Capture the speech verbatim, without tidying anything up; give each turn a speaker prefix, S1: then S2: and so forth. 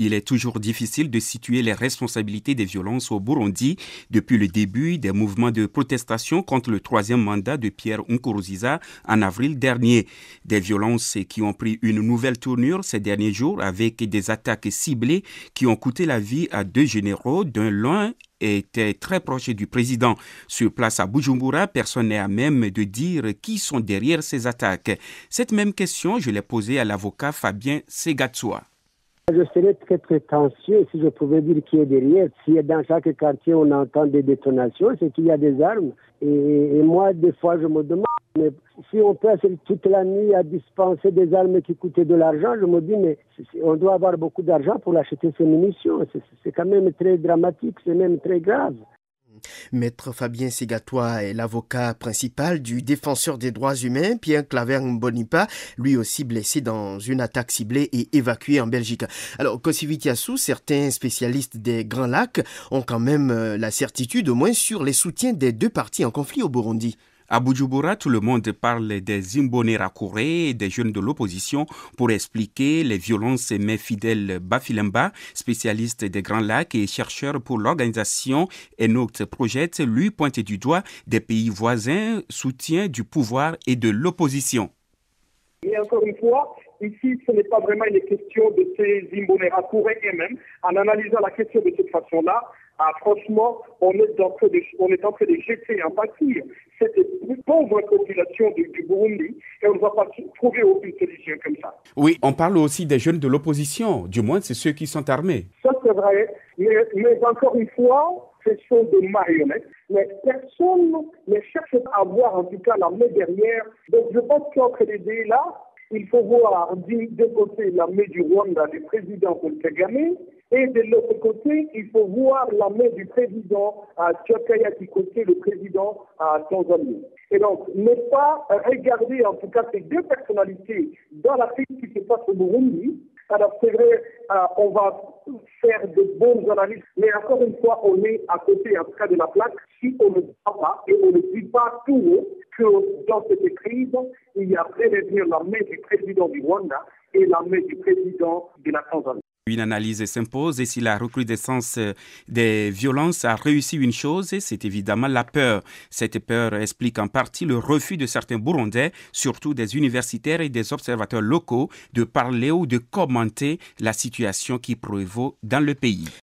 S1: il est toujours difficile de situer les responsabilités des violences au Burundi depuis le début des mouvements de protestation contre le troisième mandat de Pierre Nkurunziza en avril dernier. Des violences qui ont pris une nouvelle tournure ces derniers jours avec des attaques ciblées qui ont coûté la vie à deux généraux, dont l'un était très proche du président. Sur place à Bujumbura, personne n'est à même de dire qui sont derrière ces attaques. Cette même question, je l'ai posée à l'avocat Fabien Segatsua.
S2: Je serais très très tenté si je pouvais dire qui est derrière. Si dans chaque quartier on entend des détonations, c'est qu'il y a des armes. Et, et moi, des fois, je me demande, mais si on passe toute la nuit à dispenser des armes qui coûtaient de l'argent, je me dis, mais on doit avoir beaucoup d'argent pour acheter ces munitions. C'est, c'est quand même très dramatique, c'est même très grave.
S3: Maître Fabien Segatsua est l'avocat principal du défenseur des droits humains, Pierre Claver Mbonipa, lui aussi blessé dans une attaque ciblée et évacué en Belgique. Alors, Kossy Vitiassou, certains spécialistes des Grands Lacs ont quand même la certitude, au moins, sur les soutiens des deux parties en conflit au Burundi.
S1: À Bujumbura, tout le monde parle des Imbonerakure et des jeunes de l'opposition pour expliquer les violences. Mais Fidèle Bafilemba, spécialiste des Grands Lacs et chercheur pour l'organisation Enoch Project, lui pointe du doigt des pays voisins, soutien du pouvoir et de l'opposition.
S4: Et encore une fois, ici, ce n'est pas vraiment une question de ces Imbonerakure eux-mêmes. En analysant la question de cette façon-là, ah, franchement, on est, en train de, on est en train de jeter en pâture cette pauvre population du, du Burundi et on ne va pas trouver aucune solution comme ça.
S1: Oui, on parle aussi des jeunes de l'opposition, du moins c'est ceux qui sont armés.
S4: Ça c'est vrai, mais, mais encore une fois, ce sont des marionnettes, mais personne ne cherche à voir en tout cas la main derrière. Donc je pense qu'entre les deux là, il faut voir d'un côté la main du Rwanda, du président Paul Kagame, et de l'autre côté, il faut voir la main du président à Tchakaya Kikwete, le président à Tanzanie. Et donc, ne pas regarder en tout cas ces deux personnalités dans la crise qui se passe au Burundi. Alors c'est vrai, euh, on va faire de bonnes analyses, mais encore une fois, on est à côté en tout cas de la plaque si on ne voit pas et on ne dit pas tout haut que dans cette crise, il y a prévenir la main du président du Rwanda et la main du président de la Tanzanie.
S1: Une analyse s'impose et si la recrudescence des violences a réussi une chose, c'est évidemment la peur. Cette peur explique en partie le refus de certains Burundais, surtout des universitaires et des observateurs locaux, de parler ou de commenter la situation qui prévaut dans le pays.